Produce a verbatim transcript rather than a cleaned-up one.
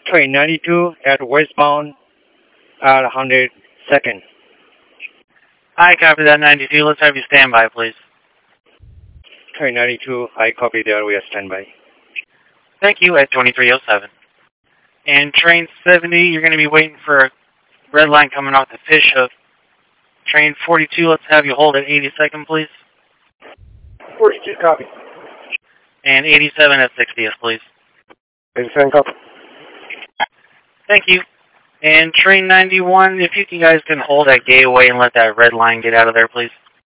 Train ninety-two at westbound at one hundred second. I copy that ninety-two. Let's have you stand by, please. Train ninety-two, I copy that. We are standby. Thank you at twenty-three oh seven. And train seventy, you're going to be waiting for a red line coming off the fish hook. Train forty-two, let's have you hold at eighty-second, please. forty-two, copy. And eighty-seven at sixtieth, please. eighty-seven, copy. Thank you. And train ninety-one, if you guys can hold at gateway and let that red line get out of there, please.